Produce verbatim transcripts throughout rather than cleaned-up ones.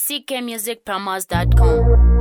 c k music promos dot com.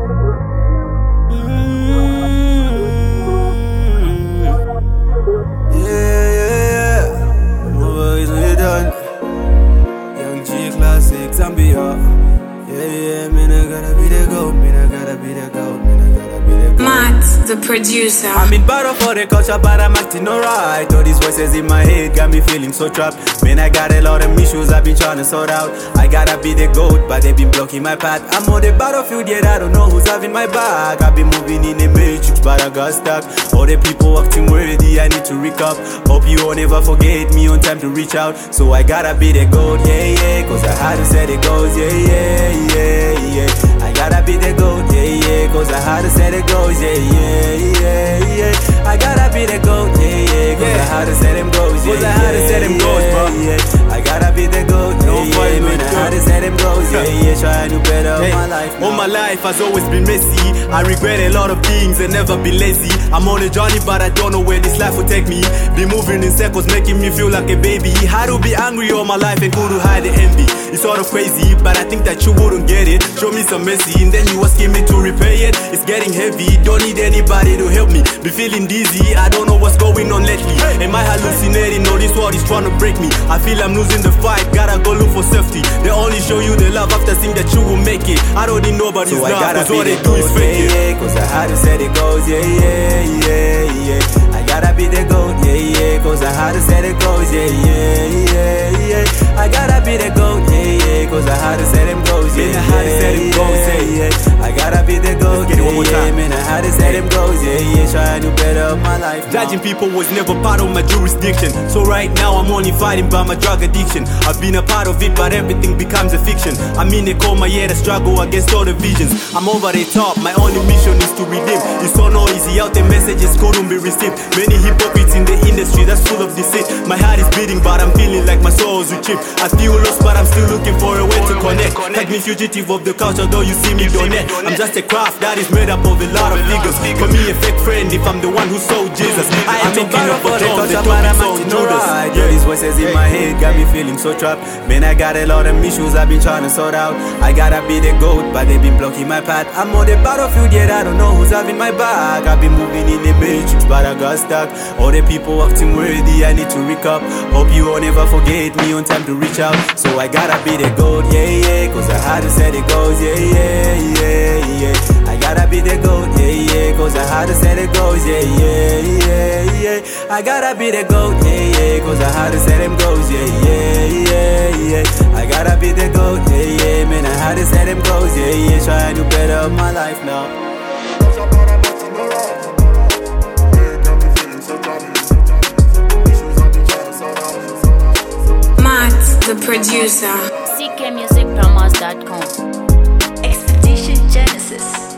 Zambia, yeah, yeah, man, I gotta be the goat, man, I gotta be the goat, man, I gotta be the goat. Matt, the producer. I'm in battle for the culture, but I'm acting alright. All these voices in my head got me feeling so trapped. Man, I got a lot of issues I've been trying to sort out. I gotta be the goat, but they've been blocking my path. I'm on the battlefield, yet I don't know who's having my back. I've been moving in the matrix, but I got stuck. All the people acting worthy, I need to recap. Hope you won't ever forget me on time to reach out. So I gotta be the goat, yeah, yeah, cause I had to set it goes, yeah, yeah, yeah, yeah. I gotta be the goat, yeah, yeah, cause I had to set it goes, yeah, yeah, yeah, yeah. I gotta be the goat, yeah, yeah, cause I had to set them goes, yeah, cause I had to set them goals, bro. Yeah, I gotta be the goat, yeah, yeah, man, I had to set them goals, yeah, yeah, trying to better hey, my life now. All my life has always been messy. I regret a lot of things and never been lazy. I'm on a journey, but I don't know where this life will take me. Be moving in circles, making me feel like a baby. Had to be angry all my life and couldn't hide the envy. It's sort of crazy, but I think that you wouldn't get it. Show me some mercy, and then you asking me to repay it. It's getting heavy, don't need anybody to help me. Be feeling dizzy, I don't know what's going on lately. Am I hallucinating? No, this world is trying to break me. I feel I'm losing the fight, gotta go look for safety. They only show you the love after seeing that you will make it. I don't need nobody's so love, cause all they do is fake it. Yeah, cause I had to set it goes, yeah, yeah, yeah, yeah. I gotta be the goat, yeah, yeah, cause I had to set it goes, yeah, yeah, yeah, yeah. I gotta be the goat, yeah, yeah, cause I had to set them goes, yeah, man, I had to set them goals, yeah, yeah. I gotta be the goat, get it one more yeah, time. man, I had to set them goals, yeah, yeah, trying to better my life now. Judging people was never part of my jurisdiction. So right now I'm only fighting by my drug addiction. I've been a part of it, but everything becomes a fiction. I'm in a coma, yeah, the struggle against all the visions. I'm over the top, my only mission is to redeem. It's so noisy out, the messages couldn't be received. Many hypocrites in the industry that's full of deceit. My heart is beating, but I'm feeling like my soul's retrieved. I feel lost, but I'm still looking for a way to connect. Like me fugitive of the culture, though you see me donate. I'm just a craft that is made up of a lot of figures. For me a fake friend if I'm the one who sold Jesus. I am talking up for the culture, but I'm acting alright. Yeah, these voices in my head got me feeling so trapped. Man, I got a lot of issues I've been trying to sort out. I gotta be the goat, but they've been blocking my path. I'm on the battlefield, yet I don't know who's having my back. I've been moving in the matrix, but I got stuck. All the people acting worthy, I need to recap. Hope you won't ever forget me on time to reach out. So I gotta be the goat, yeah, yeah, cause I had to set it goes, yeah, yeah, yeah, yeah. I gotta be the goat, yeah, yeah, cause I had to set it goes, yeah, yeah, yeah, yeah. I gotta be the goat, yeah, yeah, cause I had to set them goes, yeah, yeah, yeah, yeah. I gotta be the goat, yeah, yeah, man, I had to set them goes, yeah, yeah, trying to better my life now. Matt, the producer. c k music promos dot com. Expedition Genesis.